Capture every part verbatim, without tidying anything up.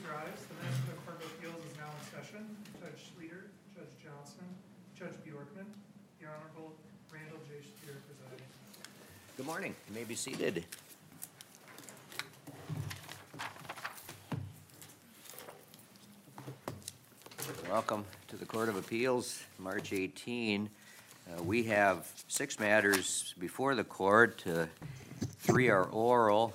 rise. The Minnesota Court of Appeals is now in session. Judge Schlueter, Judge Johnson, Judge Bjorkman, the Honorable Randall J. Schlueter presiding. Good morning. You may be seated. Welcome to the Court of Appeals, March eighteenth. Uh, we have six matters before the court. Uh, three are oral.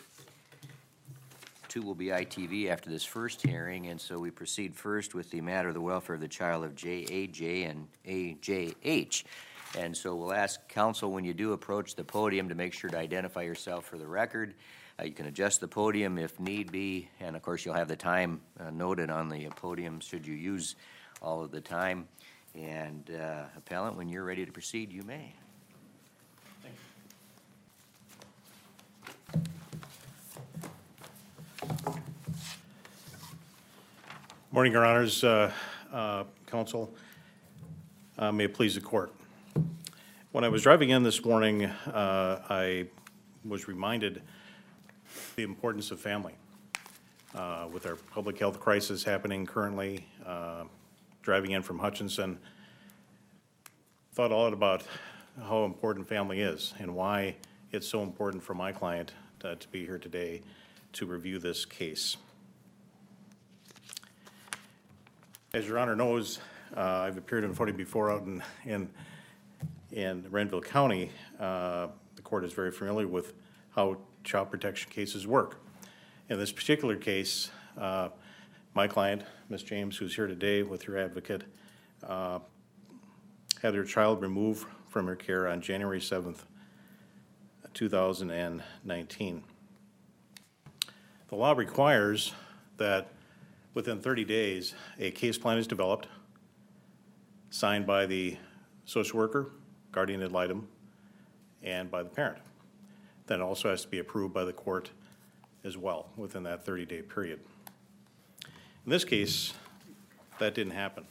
Two will be I T V after this first hearing, and so we proceed first with the matter of the welfare of the child of J A J and A J H. And so we'll ask counsel, when you do approach the podium, to make sure to identify yourself for the record. Uh, you can adjust the podium if need be, and of course you'll have the time uh, noted on the podium should you use all of the time. And uh, appellant, when you're ready to proceed, you may. Thank you. Morning, Your Honors, uh, uh, Counsel. Uh, may it please the Court. When I was driving in this morning, uh, I was reminded the importance of family. Uh, with our public health crisis happening currently, uh, driving in from Hutchinson, thought a lot about how important family is and why it's so important for my client uh, to be here today to review this case. As Your Honor knows, uh, I've appeared in front of you before out in, in, in Renville County. Uh, the court is very familiar with how child protection cases work. In this particular case, uh, my client, Miz James, who's here today with your advocate, uh, had her child removed from her care on January seventh, two thousand nineteen. The law requires that within thirty days, a case plan is developed, signed by the social worker, guardian ad litem, and by the parent. Then it also has to be approved by the court as well within that thirty-day period. In this case, that didn't happen.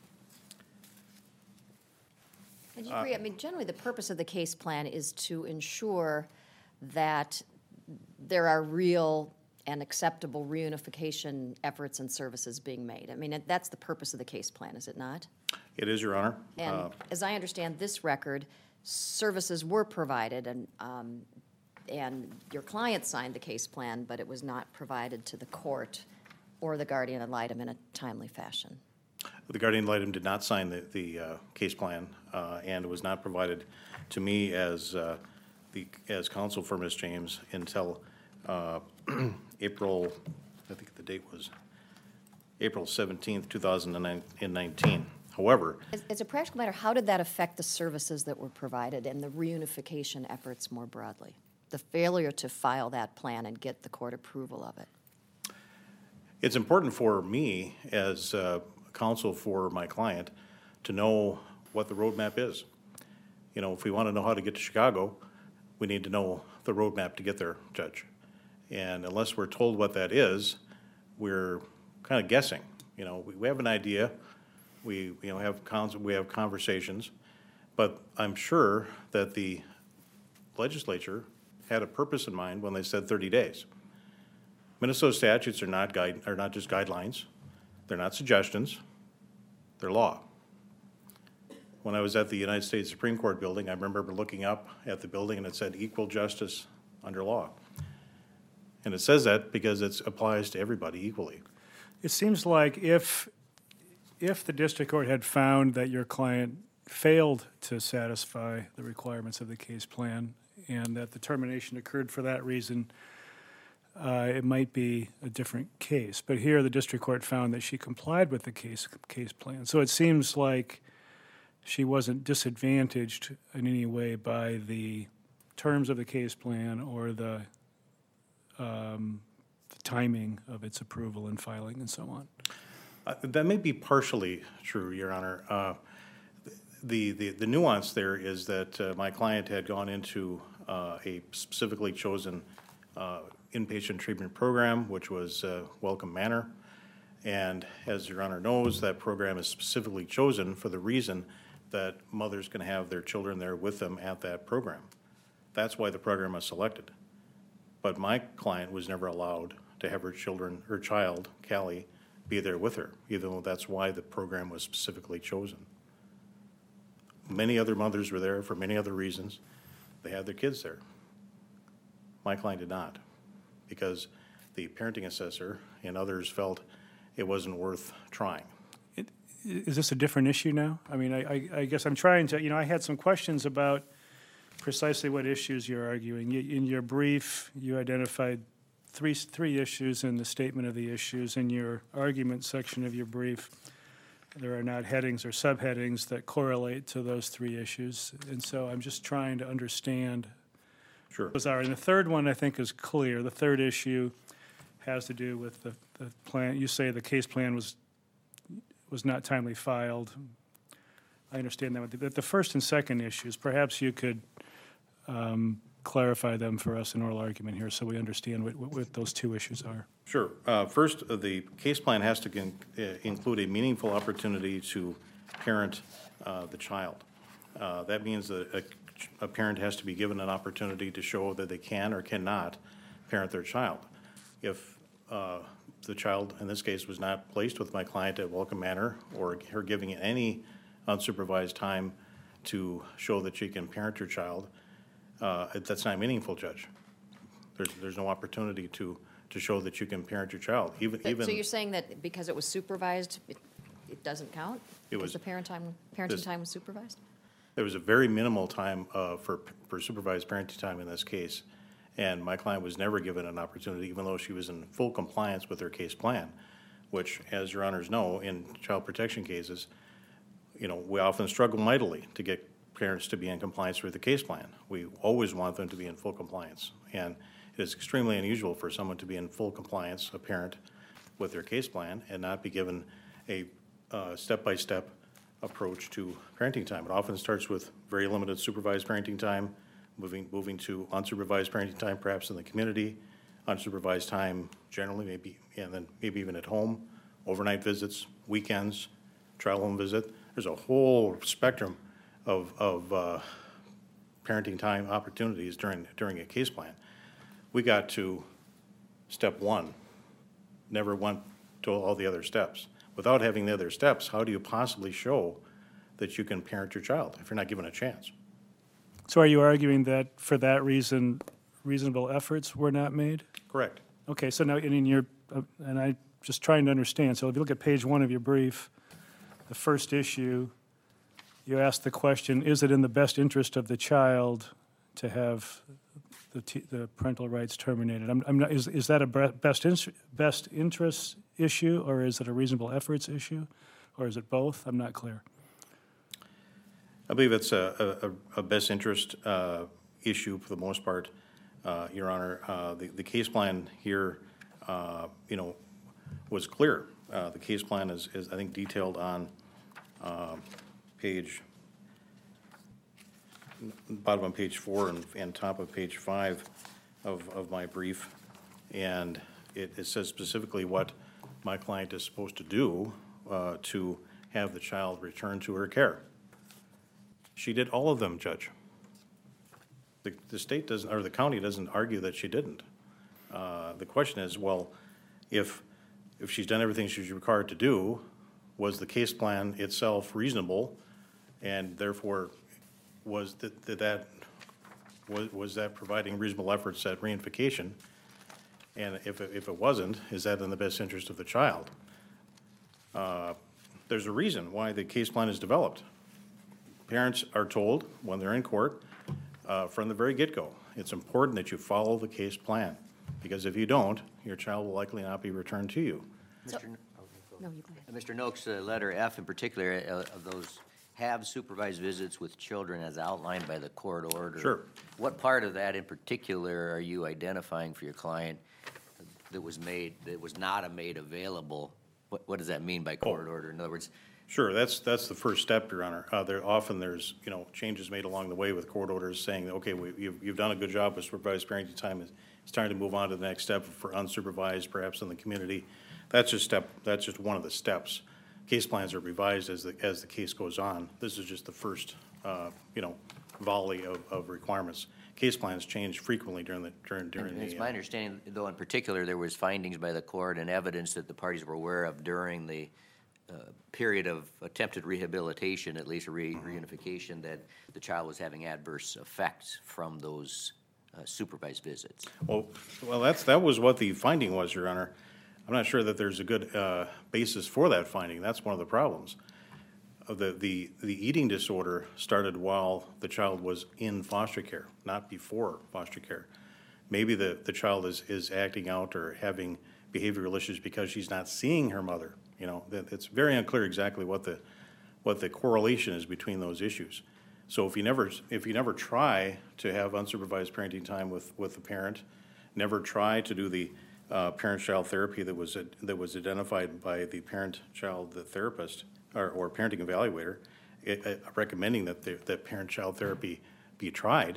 And you agree, I mean, generally the purpose of the case plan is to ensure that there are real and acceptable reunification efforts and services being made. I mean, that's the purpose of the case plan, is it not? It is, Your Honor. And uh, as I understand this record, services were provided, and um, and your client signed the case plan, but it was not provided to the court or the guardian ad litem in a timely fashion. The guardian ad litem did not sign the, the uh, case plan, uh, and it was not provided to me as uh, the as counsel for Miz James until uh, April. I think the date was April seventeenth, two thousand nineteen. However, As, as a practical matter, how did that affect the services that were provided and the reunification efforts more broadly? The failure to file that plan and get the court approval of it. it's important for me as uh, counsel for my client to know what the roadmap is. You know, if we want to know how to get to Chicago, we need to know the roadmap to get there, Judge. And unless we're told what that is, we're kind of guessing. You know, we, we have an idea. We, you know, have cons- we have conversations, but I'm sure that the legislature had a purpose in mind when they said thirty days. Minnesota statutes are not guide, are not just guidelines. They're not suggestions. They're law. When I was at the United States Supreme Court building, I remember looking up at the building and it said equal justice under law. And it says that because it applies to everybody equally. It seems like if, if the district court had found that your client failed to satisfy the requirements of the case plan and that the termination occurred for that reason, uh, it might be a different case. But here, the district court found that she complied with the case case plan. So it seems like she wasn't disadvantaged in any way by the terms of the case plan or the, um, the timing of its approval and filing and so on. Uh, that may be partially true, Your Honor. Uh, the, the, the nuance there is that uh, my client had gone into uh, a specifically chosen uh, inpatient treatment program, which was uh, Welcome Manor. And as Your Honor knows, that program is specifically chosen for the reason that mothers can have their children there with them at that program. That's why the program was selected. But my client was never allowed to have her children, her child, Callie, be there with her, even though that's why the program was specifically chosen. Many other mothers were there for many other reasons. They had their kids there. My client did not, because the parenting assessor and others felt it wasn't worth trying. Is this a different issue now? I mean, I, I, I guess I'm trying to, you know, I had some questions about precisely what issues you're arguing. You- In your brief, you identified three, three issues in the statement of the issues. In your argument section of your brief, there are not headings or subheadings that correlate to those three issues. And so I'm just trying to understand Sure. those are. And the third one, I think, is clear. The third issue has to do with the, the plan. You say the case plan was was not timely filed. I understand that. But the first and second issues, perhaps you could um, clarify them for us in oral argument here so we understand what, what, what those two issues are. Sure. Uh, First, uh, the case plan has to con- uh, include a meaningful opportunity to parent uh, the child. Uh, That means that a, a parent has to be given an opportunity to show that they can or cannot parent their child. If uh, the child, in this case, was not placed with my client at Welcome Manor, or her giving it any unsupervised time to show that she can parent her child, uh, that's not meaningful, Judge. There's, there's no opportunity to, to show that you can parent your child, even, So- even. So you're saying that because it was supervised, it, it doesn't count? It was- Because the parent time, parenting this- time was supervised? There was a very minimal time uh, for, for supervised parenting time in this case, and my client was never given an opportunity, even though she was in full compliance with her case plan, which, as your honors know, in child protection cases, you know, we often struggle mightily to get parents to be in compliance with the case plan. We always want them to be in full compliance, and it is extremely unusual for someone to be in full compliance, a parent, with their case plan and not be given a uh, step-by-step approach to parenting time. It often starts with very limited supervised parenting time, moving, moving to unsupervised parenting time, perhaps in the community, unsupervised time generally, maybe, and then maybe even at home, overnight visits, weekends, trial home visit. There's a whole spectrum of, of uh, parenting time opportunities during, during a case plan. We got to step one, never went to all the other steps. Without having the other steps, how do you possibly show that you can parent your child if you're not given a chance? So are you arguing that for that reason, reasonable efforts were not made? Correct. Okay, so now, and in your, uh, and I just trying to understand, so if you look at page one of your brief, the first issue, you ask the question, is it in the best interest of the child to have the, t- the parental rights terminated? I'm, I'm not, is, is that a bre- best, in- best interest issue, or is it a reasonable efforts issue, or is it both? I'm not clear. I believe it's a, a, a best interest uh, issue for the most part, uh, Your Honor. Uh, the, the case plan here, uh, you know, was clear. Uh, the case plan is, is, I think, detailed on uh, page, bottom of page four and, and top of page five of, of my brief. And it, it says specifically what my client is supposed to do uh, to have the child return to her care. She did all of them, Judge. The, the state doesn't, or the county doesn't argue that she didn't. Uh, the question is, well, if, if she's done everything she's required to do, was the case plan itself reasonable? And therefore, was that, that, that was, was that providing reasonable efforts at reunification? And if it, if it wasn't, is that in the best interest of the child? Uh, there's a reason why the case plan is developed. Parents are told when they're in court uh, from the very get-go, it's important that you follow the case plan, because if you don't, your child will likely not be returned to you. So- Mister N- No, you go ahead. Uh, Mister Noakes, uh, letter F in particular, uh, of those have supervised visits with children as outlined by the court order. Sure. What part of that in particular are you identifying for your client that was made, that was not a made available? What, what does that mean by court order? In other words, Sure, that's, that's the first step, Your Honor. Uh, there, often there's, you know, changes made along the way with court orders saying, okay, we, you've, you've done a good job with supervised parenting time. It's, it's time to move on to the next step for unsupervised, perhaps in the community. That's just step, that's just one of the steps. Case plans are revised as the, as the case goes on. This is just the first, uh, you know, volley of, of requirements. case plans change frequently during the, during, during And it's the. my uh, understanding, though, in particular, there was findings by the court and evidence that the parties were aware of during the uh, period of attempted rehabilitation, at least re- reunification, that the child was having adverse effects from those uh, supervised visits. Well, well, that's, that was what the finding was, Your Honor. I'm not sure that there's a good uh, basis for that finding. That's one of the problems. Uh, The, the, the eating disorder started while the child was in foster care, not before foster care. Maybe the, the child is, is acting out or having behavioral issues because she's not seeing her mother. You know, that, it's very unclear exactly what the, what the correlation is between those issues. So if you never, if you never try to have unsupervised parenting time with, with the parent, never try to do the uh, parent-child therapy that was, that was identified by the parent-child the therapist, or, or parenting evaluator, it, uh, recommending that the, that parent-child therapy be tried,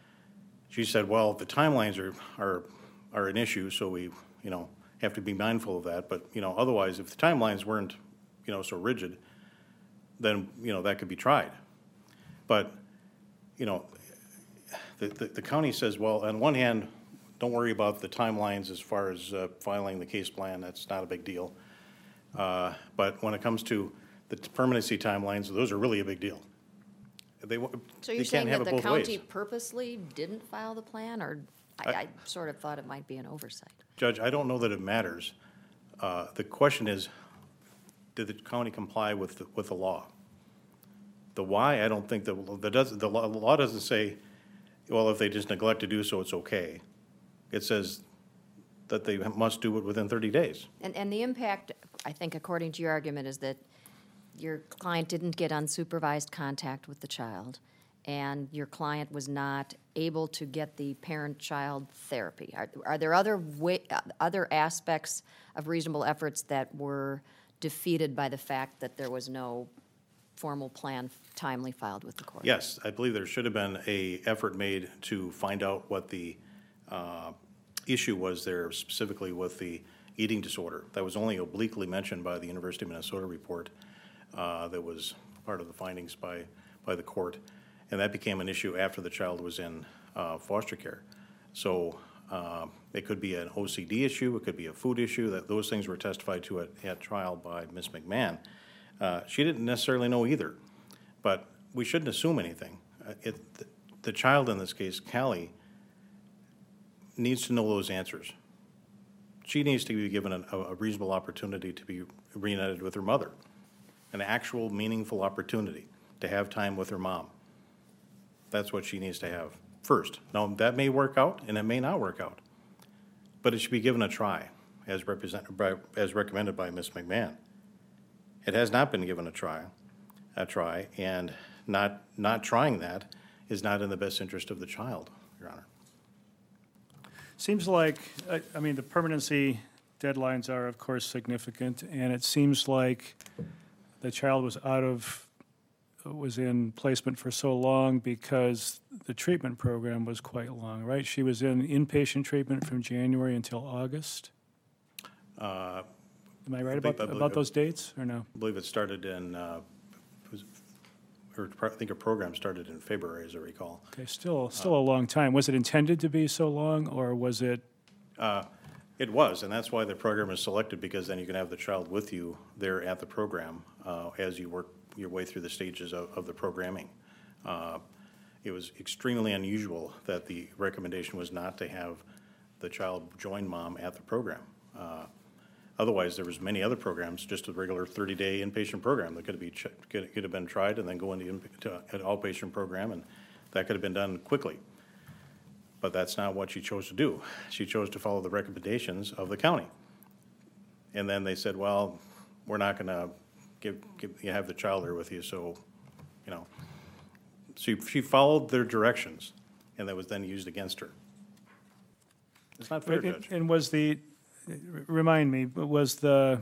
she said, well, the timelines are, are, are an issue, so we, you know, have to be mindful of that. But, you know, otherwise, if the timelines weren't, you know, so rigid, then, you know, that could be tried. But, you know, the, the, the county says, well, on one hand, don't worry about the timelines as far as uh, filing the case plan, that's not a big deal. Uh, but when it comes to the permanency timelines, those are really a big deal. They, wa- So they you're can't saying have that it the both ways. county purposely didn't file the plan, or I, I sort of thought it might be an oversight? Judge, I don't know that it matters. Uh, The question is, did the county comply with, the- with the law? The why, I don't think, the, the does, the law, the law doesn't say, well, if they just neglect to do so, it's okay. It says that they must do it within thirty days. And, and the impact, I think, according to your argument, is that your client didn't get unsupervised contact with the child, and your client was not able to get the parent-child therapy. Are, are there other way, other aspects of reasonable efforts that were defeated by the fact that there was no formal plan timely filed with the court? Yes, I believe there should have been a effort made to find out what the uh, issue was there specifically with the eating disorder. That was only obliquely mentioned by the University of Minnesota report uh, that was part of the findings by, by the court. And that became an issue after the child was in uh, foster care. So uh, it could be an O C D issue, it could be a food issue, that those things were testified to at, at trial by Miz McMahon. Uh, she didn't necessarily know either, but we shouldn't assume anything. Uh, it, the, the child in this case, Callie, needs to know those answers. She needs to be given a, a reasonable opportunity to be reunited with her mother, an actual meaningful opportunity to have time with her mom. That's what she needs to have first. Now, that may work out and it may not work out, but it should be given a try as represented by, as recommended by Miz McMahon. It has not been given a try, a try, and not, not trying that is not in the best interest of the child, Your Honor. Seems like, I, I mean, the permanency deadlines are, of course, significant, and it seems like the child was out of, was in placement for so long because the treatment program was quite long, right? She was in inpatient treatment from January until August? Uh, Am I right I about, believe- about those dates, or no? I believe it started in, uh, was, or I think a program started in February, as I recall. Okay, still, still a long time. Was it intended to be so long, or was it, Uh, It was, and that's why the program is selected, because then you can have the child with you there at the program uh, as you work your way through the stages of, of the programming. Uh, It was extremely unusual that the recommendation was not to have the child join mom at the program. Uh, Otherwise, there was many other programs, just a regular thirty-day inpatient program that could be, ch- could, could have been tried and then go into in- to an outpatient program, and that could have been done quickly. But that's not what she chose to do. She chose to follow the recommendations of the county. And then they said, well, we're not gonna give, give, you have the child there with you, so, you know. She, she followed their directions, and that was then used against her. It's not fair, and- Judge. and was the, remind me, was the,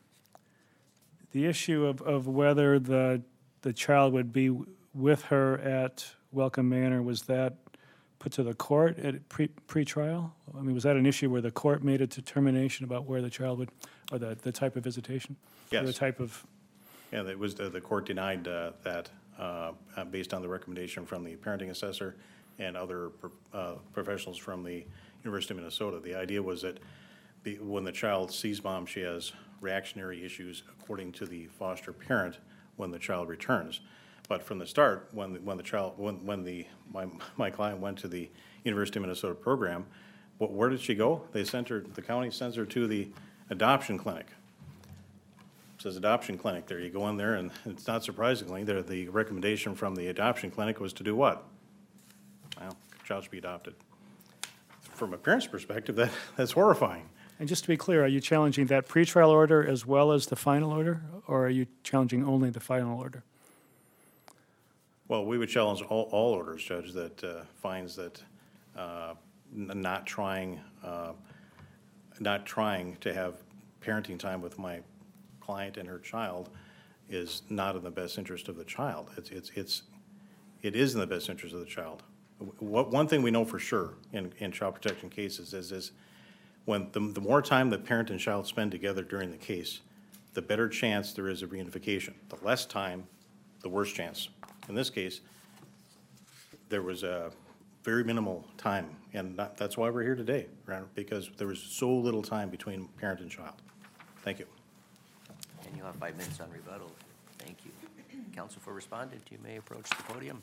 the issue of, of whether the, the child would be with her at Welcome Manor, was that put to the court at pre, pre-trial? I mean, was that an issue where the court made a determination about where the child would, or the, the type of visitation? Or the Yes. type of, Yeah, it was, the the court denied uh, that uh, uh, based on the recommendation from the parenting assessor and other uh, professionals from the University of Minnesota. The idea was that the, when the child sees mom, she has reactionary issues according to the foster parent when the child returns. But from the start, when the, when the child, when, when the, my, my client went to the University of Minnesota program, what, where did she go? They sent her, the county sends her to the adoption clinic. It says adoption clinic there. You go in there, and it's not surprisingly, the, the recommendation from the adoption clinic was to do what? Well, child should be adopted. From a parent's perspective, that, that's horrifying. And just to be clear, are you challenging that pretrial order as well as the final order, or are you challenging only the final order? Well, we would challenge all, all orders, Judge, that uh, finds that uh, n- not trying, uh, not trying to have parenting time with my client and her child is not in the best interest of the child. It's, it's, it's, it is in the best interest of the child. What, one thing we know for sure in, in child protection cases is, is when the, the more time the parent and child spend together during the case, the better chance there is of reunification. The less time, the worse chance. In this case, there was a very minimal time, and not, that's why we're here today, right? Because there was so little time between parent and child. Thank you. And you have five minutes on rebuttal. Thank you. Counsel for respondent, you may approach the podium.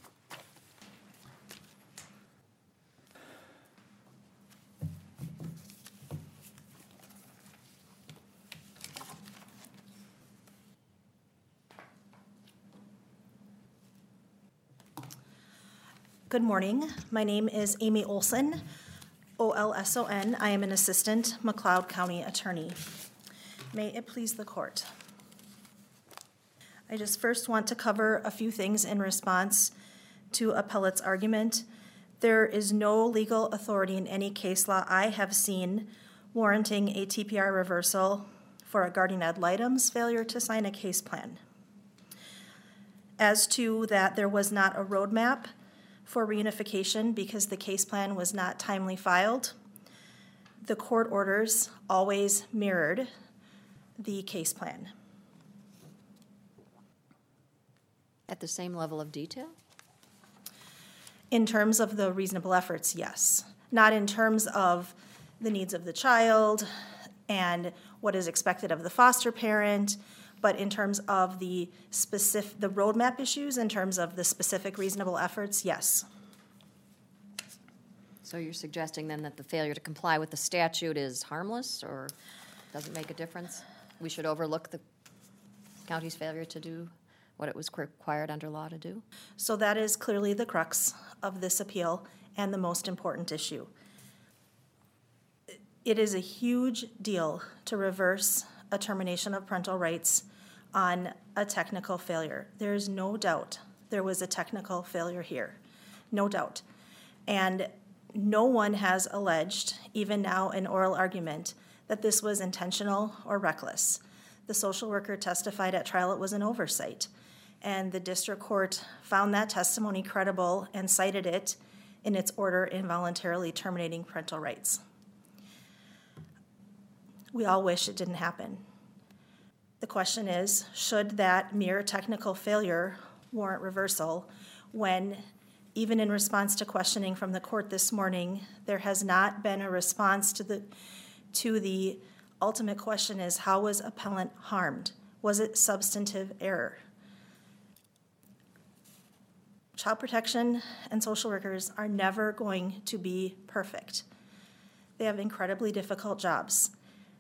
Good morning. My name is Amy Olson, O L S O N. I am an assistant McLeod County attorney. May it please the court. I just first want to cover a few things in response to appellate's argument. There is no legal authority in any case law I have seen warranting a T P R reversal for a guardian ad litem's failure to sign a case plan. As to that there was not a roadmap for reunification because the case plan was not timely filed, the court orders always mirrored the case plan. At the same level of detail? In terms of the reasonable efforts, yes. Not in terms of the needs of the child and what is expected of the foster parent, but in terms of the specific, the roadmap issues, in terms of the specific reasonable efforts, yes. So you're suggesting then that the failure to comply with the statute is harmless or doesn't make a difference? We should overlook the county's failure to do what it was required under law to do? So that is clearly the crux of this appeal and the most important issue. It is a huge deal to reverse a termination of parental rights on a technical failure. There is no doubt there was a technical failure here, no doubt. And no one has alleged, even now in oral argument, that this was intentional or reckless. The social worker testified at trial it was an oversight, and the district court found that testimony credible and cited it in its order involuntarily terminating parental rights. We all wish it didn't happen. The question is, should that mere technical failure warrant reversal when, even in response to questioning from the court this morning, there has not been a response to the, to the ultimate question is, how was appellant harmed? Was it substantive error? Child protection and social workers are never going to be perfect. They have incredibly difficult jobs.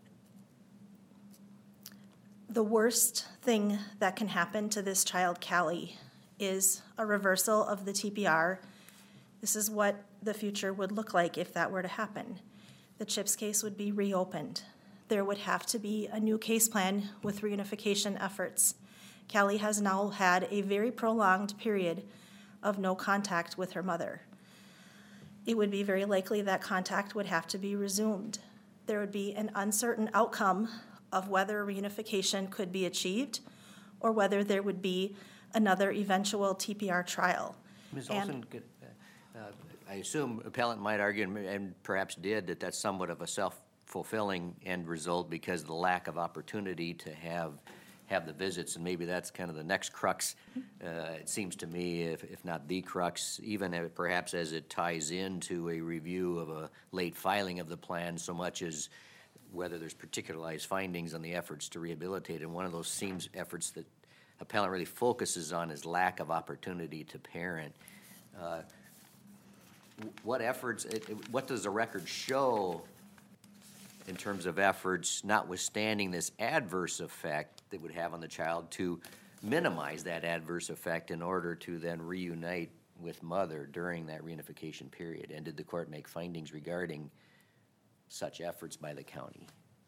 The worst thing that can happen to this child, Callie, is a reversal of the T P R. This is what the future would look like if that were to happen. The CHIPS case would be reopened. There would have to be a new case plan with reunification efforts. Callie has now had a very prolonged period of no contact with her mother. It would be very likely that contact would have to be resumed. There would be an uncertain outcome of whether reunification could be achieved or whether there would be another eventual T P R trial. Miz And- Olson, could, uh, uh, I assume appellant might argue, and- and perhaps did, that that's somewhat of a self-fulfilling end result because of the lack of opportunity to have have the visits, and maybe that's kind of the next crux, uh, it seems to me, if, if not the crux, even if- perhaps as it ties into a review of a late filing of the plan, so much as whether there's particularized findings on the efforts to rehabilitate. And one of those seems efforts that appellant really focuses on is lack of opportunity to parent. Uh, What efforts, it- it- what does the record show in terms of efforts, notwithstanding this adverse effect that would have on the child, to minimize that adverse effect in order to then reunite with mother during that reunification period? And did the court make findings regarding such efforts by the county?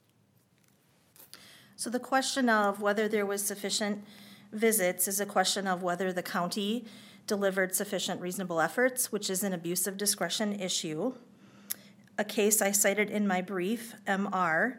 So the question of whether there was sufficient visits is a question of whether the county delivered sufficient reasonable efforts, which is an abuse of discretion issue. A case I cited in my brief, M R,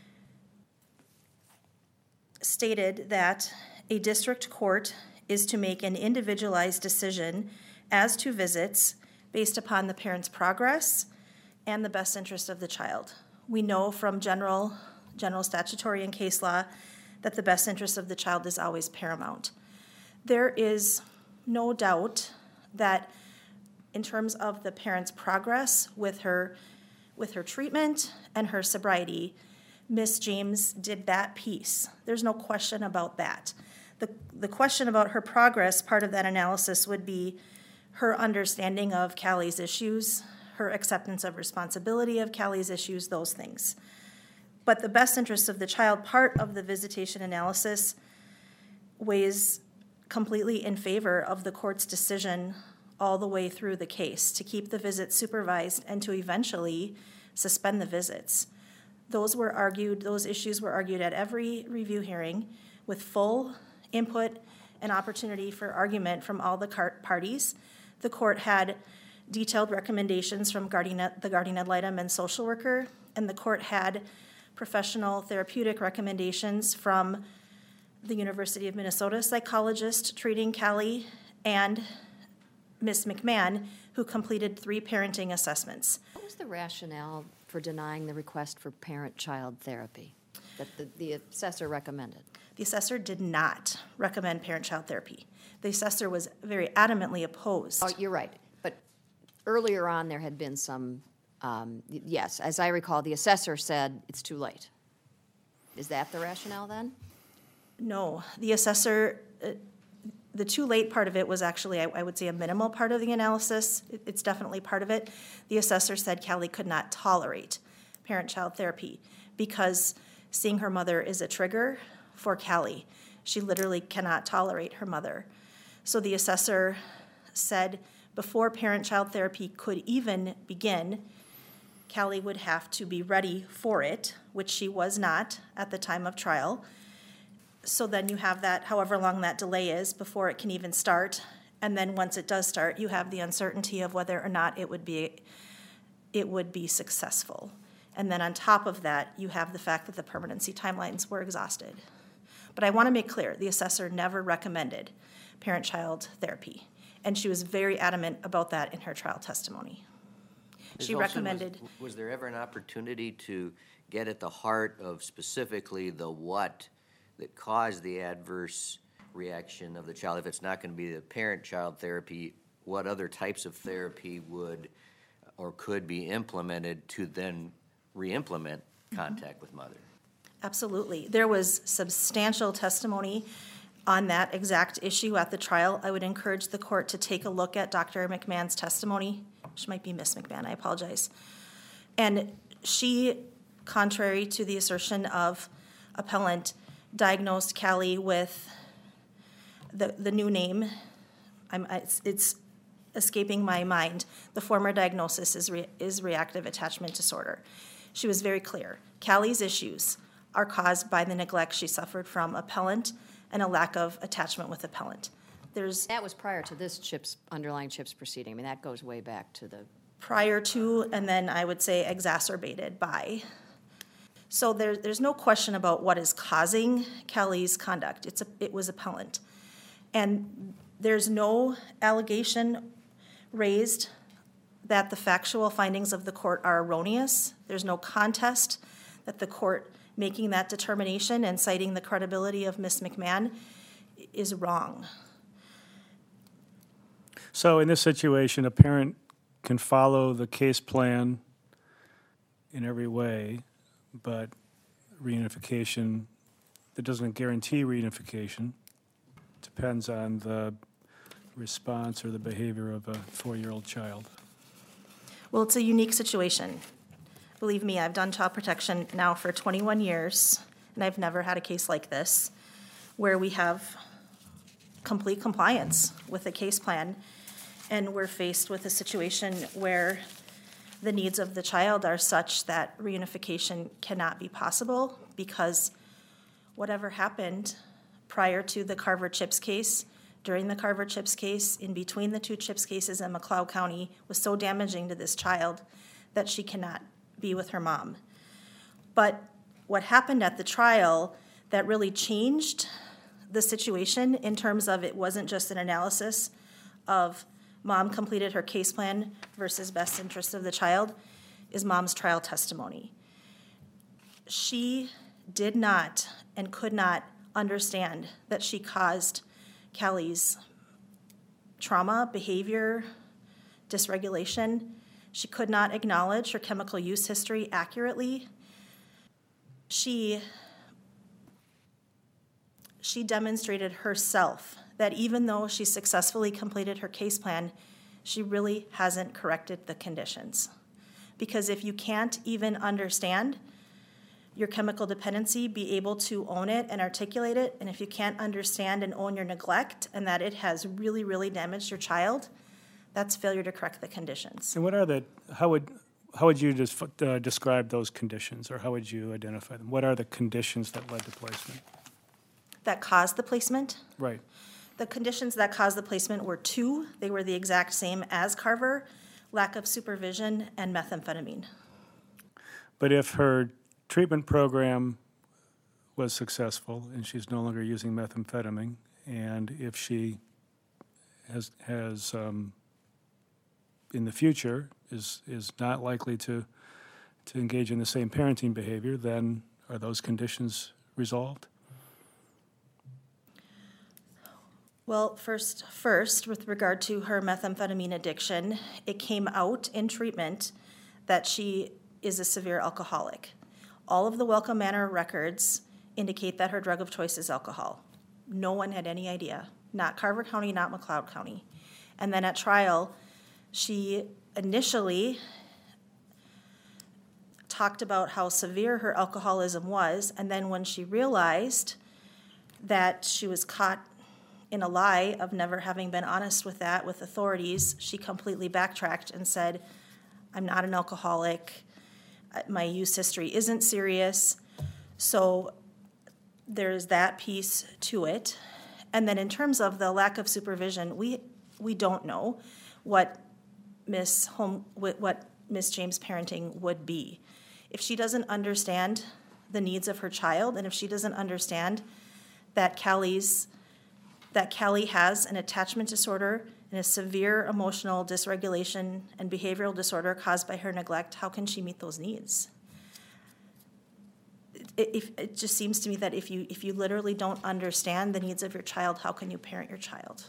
stated that a district court is to make an individualized decision as to visits based upon the parent's progress and the best interest of the child. We know from general, general statutory and case law that the best interest of the child is always paramount. There is no doubt that in terms of the parent's progress with her with her treatment and her sobriety, Miss James did that piece. There's no question about that. The, the question about her progress, part of that analysis would be her understanding of Callie's issues, her acceptance of responsibility of Callie's issues, those things. But the best interest of the child, part of the visitation analysis, weighs completely in favor of the court's decision all the way through the case to keep the visits supervised and to eventually suspend the visits. Those were argued, those issues were argued at every review hearing with full input and opportunity for argument from all the car- parties. The court had detailed recommendations from guardian ad, the guardian ad litem and social worker, and the court had professional therapeutic recommendations from the University of Minnesota psychologist treating Callie and Miz McMahon, who completed three parenting assessments. What was the rationale for denying the request for parent-child therapy that the, the assessor recommended? The assessor did not recommend parent-child therapy. The assessor was very adamantly opposed. Oh, you're right. But earlier on, there had been some, um, y- yes, as I recall, the assessor said it's too late. Is that the rationale then? No, the assessor, uh, the too late part of it was actually, I, I would say, a minimal part of the analysis. It, it's definitely part of it. The assessor said Callie could not tolerate parent-child therapy because seeing her mother is a trigger for Callie. She literally cannot tolerate her mother. So the assessor said before parent-child therapy could even begin, Callie would have to be ready for it, which she was not at the time of trial. So then you have that, however long that delay is before it can even start. And then once it does start, you have the uncertainty of whether or not it would be, it would be successful. And then on top of that, you have the fact that the permanency timelines were exhausted. But I want to make clear, the assessor never recommended parent-child therapy. And she was very adamant about that in her trial testimony. Miz She Olson, was- recommended, Was there ever an opportunity to get at the heart of specifically the what that caused the adverse reaction of the child? If it's not going to be the parent-child therapy, what other types of therapy would or could be implemented to then re-implement contact with mother? absolutely. There was substantial testimony on that exact issue at the trial. I would encourage the court to take a look at Doctor McMahon's testimony. She might be Miss McMahon, I apologize. And she, contrary to the assertion of appellant, diagnosed Callie with the, the new name. I'm, it's, it's escaping my mind. The former diagnosis is, re, is reactive attachment disorder. She was very clear. Callie's issues are caused by the neglect she suffered from appellant and a lack of attachment with appellant. There's That was prior to this CHIPS, underlying CHIPS proceeding. I mean, that goes way back to the, prior to, and then I would say exacerbated by. So there, there's no question about what is causing Callie's conduct. It's a, it was appellant. And there's no allegation raised that the factual findings of the court are erroneous. There's no contest that the court making that determination and citing the credibility of Miz McMahon is wrong. So in this situation, a parent can follow the case plan in every way, but reunification, that doesn't guarantee reunification. Depends on the response or the behavior of a four-year-old child. Well, it's a unique situation. Believe me, I've done child protection now for twenty-one years, and I've never had a case like this where we have complete compliance with the case plan, and we're faced with a situation where the needs of the child are such that reunification cannot be possible because whatever happened prior to the Carver Chips case, during the Carver Chips case, in between the two Chips cases in McLeod County, was so damaging to this child that she cannot be with her mom. But what happened at the trial that really changed the situation in terms of it wasn't just an analysis of mom completed her case plan versus best interest of the child is mom's trial testimony. She did not and could not understand that she caused Callie's trauma, behavior, dysregulation. She could not acknowledge her chemical use history accurately. She, she demonstrated herself that even though she successfully completed her case plan, she really hasn't corrected the conditions. Because if you can't even understand your chemical dependency, be able to own it and articulate it, and if you can't understand and own your neglect and that it has really, really damaged your child, that's failure to correct the conditions. And what are the, how would, how would you just uh, describe those conditions, or how would you identify them? What are the conditions that led to placement? That caused the placement? Right. The conditions that caused the placement were two. They were the exact same as Carver: lack of supervision and methamphetamine. But if her treatment program was successful and she's no longer using methamphetamine, and if she has, has um, in the future is, is not likely to, to engage in the same parenting behavior, then are those conditions resolved? Well, first, first, with regard to her methamphetamine addiction, it came out in treatment that she is a severe alcoholic. All of the Welcome Manor records indicate that her drug of choice is alcohol. No one had any idea, not Carver County, not McLeod County. And then at trial, she initially talked about how severe her alcoholism was, and then when she realized that she was caught in a lie of never having been honest with that with authorities, she completely backtracked and said, I'm not an alcoholic, my use history isn't serious. So there's that piece to it. And then in terms of the lack of supervision, we we don't know what Miss Home what Miss James parenting would be. If she doesn't understand the needs of her child, and if she doesn't understand that Callie's that Callie has an attachment disorder and a severe emotional dysregulation and behavioral disorder caused by her neglect, how can she meet those needs? It, it, it just seems to me that if you if you literally don't understand the needs of your child, how can you parent your child?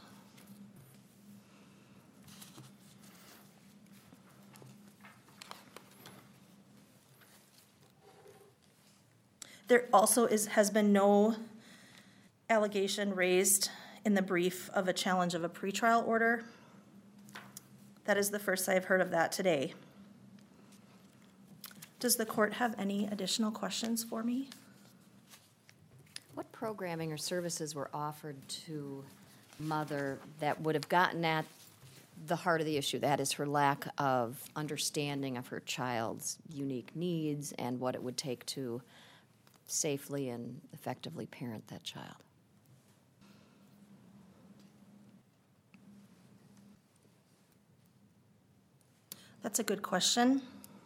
There also is has been no allegation raised in the brief of a challenge of a pretrial order. That is the first I've heard of that today. Does the court have any additional questions for me? What programming or services were offered to mother that would have gotten at the heart of the issue? That is her lack of understanding of her child's unique needs and what it would take to safely and effectively parent that child. That's a good question.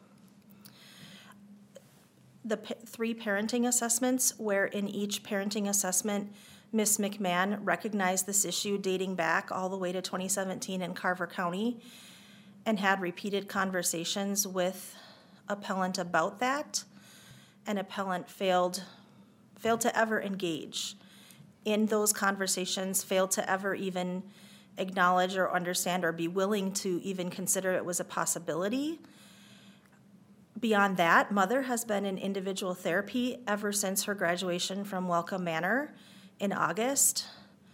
The p- three parenting assessments, where in each parenting assessment, Miz McMahon recognized this issue dating back all the way to twenty seventeen in Carver County and had repeated conversations with appellant about that. and appellant failed, failed to ever engage in those conversations, failed to ever even acknowledge or understand or be willing to even consider it was a possibility. Beyond that, Mother has been in individual therapy ever since her graduation from Welcome Manor in August.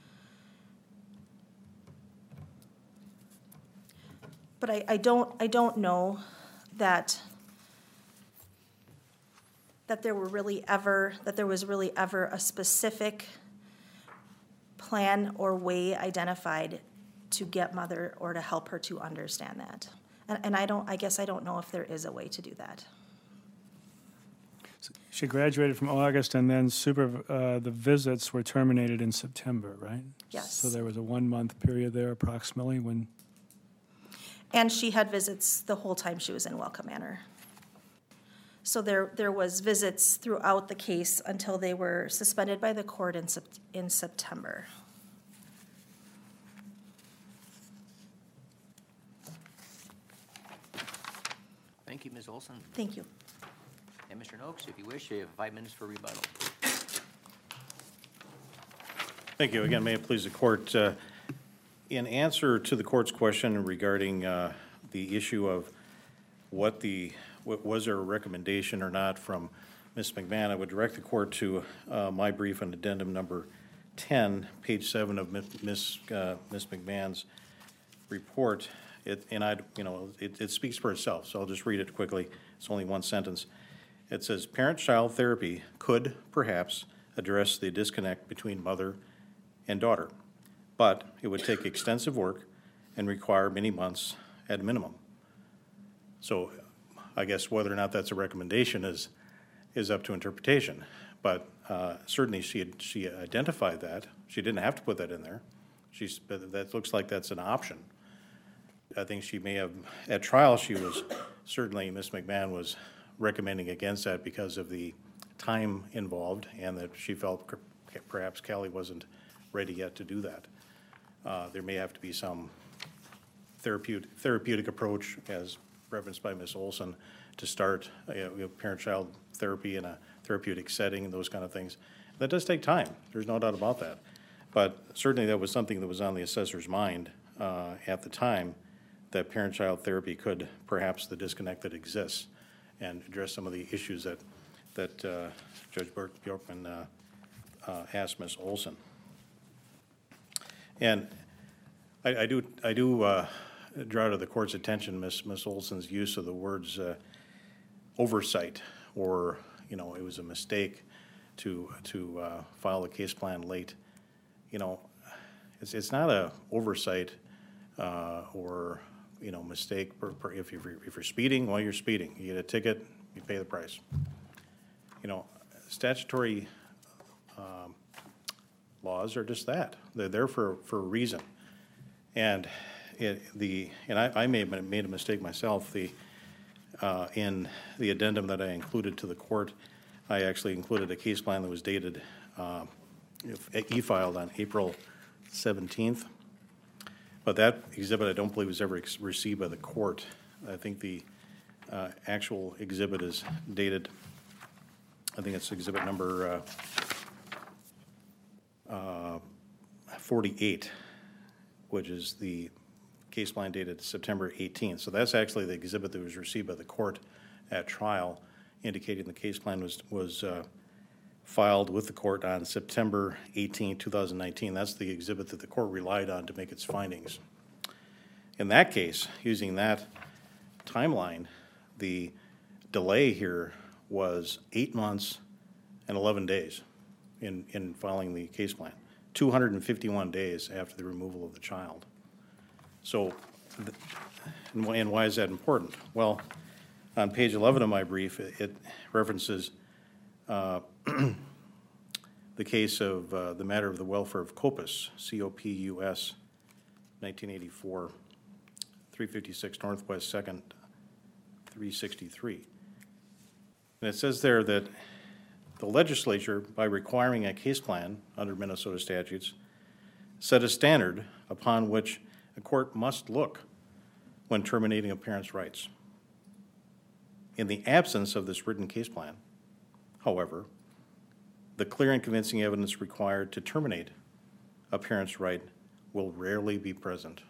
But I, I don't I don't know that that there were really ever that there was really ever a specific plan or way identified to get Mother or to help her to understand that. And, and I don't I guess I don't know if there is a way to do that. She graduated from August, and then super, uh, the visits were terminated in September, right? Yes. So there was a one-month period there approximately when, And she had visits the whole time she was in Welcome Manor. So there, there was visits throughout the case until they were suspended by the court in, Sep- in September. Thank you, Miz Olson. Thank you. And Mister Noakes, if you wish, you have five minutes for rebuttal. Thank you. Again, may it please the court, uh, in answer to the court's question regarding uh, the issue of what the, what was there a recommendation or not from Miz McMahon, I would direct the court to uh, my brief on addendum number ten, page seven of Miz Uh, Miz McMahon's report. It, and I, you know, it, it speaks for itself, so I'll just read it quickly. It's only one sentence. It says, parent-child therapy could perhaps address the disconnect between mother and daughter, but it would take extensive work and require many months at minimum. So I guess whether or not that's a recommendation is, is up to interpretation. But uh, certainly she had, she identified that. She didn't have to put that in there. She's, but that looks like that's an option. I think she may have, at trial, she was, certainly Miz McMahon was recommending against that because of the time involved and that she felt perhaps Callie wasn't ready yet to do that. Uh, there may have to be some therapeutic, therapeutic approach, as referenced by Miz Olson, to start uh, you know, parent-child therapy in a therapeutic setting and those kind of things. That does take time. There's no doubt about that. But certainly that was something that was on the assessor's mind uh, at the time, that parent-child therapy could perhaps the disconnect that exists and address some of the issues that, that uh, Judge Bjorkman uh, uh, asked Miz Olson. And I, I do, I do uh, draw to the court's attention Miz Miz Olson's use of the words uh, oversight, or, you know, it was a mistake to, to uh, file a case plan late. You know, it's, it's not a oversight uh, or, you know, mistake. Per, per, if, you're, if you're speeding, well, you're speeding. You get a ticket, you pay the price. You know, statutory um, laws are just that. They're there for, for a reason. And it, the and I, I may have made a mistake myself. The uh, in the addendum that I included to the court, I actually included a case plan that was dated uh, e-filed on April seventeenth. But that exhibit, I don't believe, was ever ex received by the court. I think the uh, actual exhibit is dated, I think it's exhibit number uh, uh, forty-eight, which is the case plan dated September eighteenth. So that's actually the exhibit that was received by the court at trial, indicating the case plan was, was uh, filed with the court on September eighteenth, two thousand nineteen. That's the exhibit that the court relied on to make its findings. In that case, using that timeline, the delay here was eight months and eleven days in, in filing the case plan, two hundred fifty-one days after the removal of the child. So, and why, and why is that important? Well, on page eleven of my brief, it, it references uh, the case of uh, the matter of the welfare of Copus, C O P U S, nineteen eighty-four, three fifty-six Northwest second, three sixty-three. And it says there that the legislature, by requiring a case plan under Minnesota statutes, set a standard upon which a court must look when terminating a parent's rights. In the absence of this written case plan, However, the clear and convincing evidence required to terminate a parent's right will rarely be present.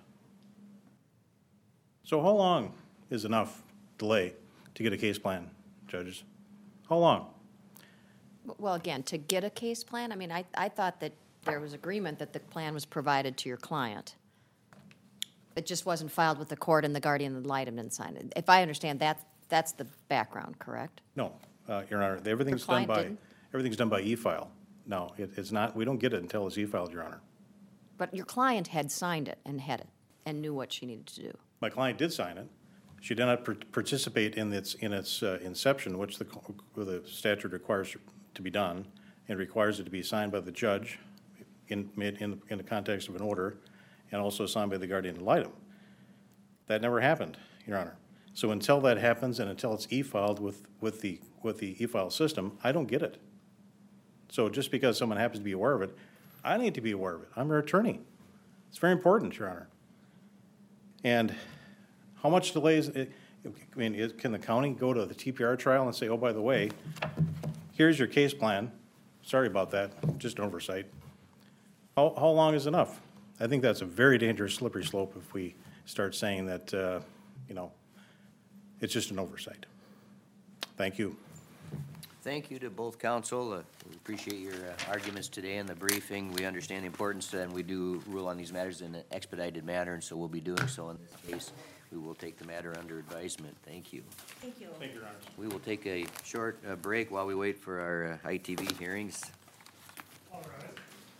So how long is enough delay to get a case plan, judges? How long? Well, again, to get a case plan, I mean, I, I thought that there was agreement that the plan was provided to your client. It just wasn't filed with the court and the guardian ad litem didn't sign it. If I understand, that, that's the background, correct? No, uh, Your Honor, everything's done client by, didn't? everything's done by e-file. No, it, it's not, we don't get it until it's e-filed, Your Honor. But your client had signed it and had it, and knew what she needed to do. My client did sign it. She did not par- participate in its, in its uh, inception, which the, co- the statute requires to be done, and requires it to be signed by the judge in, made in, in the context of an order, and also signed by the guardian ad litem. That never happened, Your Honor. So until that happens and until it's e-filed with, with the, with the e-file system, I don't get it. So just because someone happens to be aware of it, I need to be aware of it. I'm her attorney. It's very important, Your Honor. And how much delays, it- I mean, is- can the county go to the T P R trial and say, oh, by the way, here's your case plan. Sorry about that, just an oversight. How, how long is enough? I think that's a very dangerous slippery slope if we start saying that, uh, you know, it's just an oversight. Thank you. Thank you to both counsel. Uh, We appreciate your uh, arguments today and the briefing. We understand the importance, and we do rule on these matters in an expedited manner, and so we'll be doing so in this case. We will take the matter under advisement. Thank you. Thank you. Thank you, Your Honor. We will take a short uh, break while we wait for our uh, I T V hearings. All right.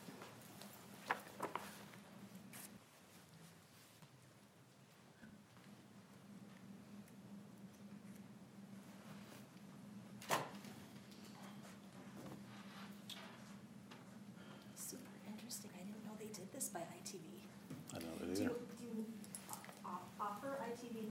Super interesting. I didn't know they did this by I T V. I don't know that Do either. you, do you o- offer I T V